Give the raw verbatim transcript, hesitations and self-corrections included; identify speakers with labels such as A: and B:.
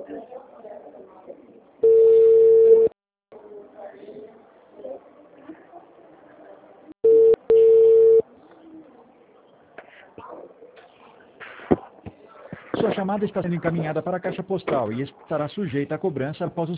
A: Sua chamada está sendo encaminhada para a caixa postal e estará sujeita à cobrança após o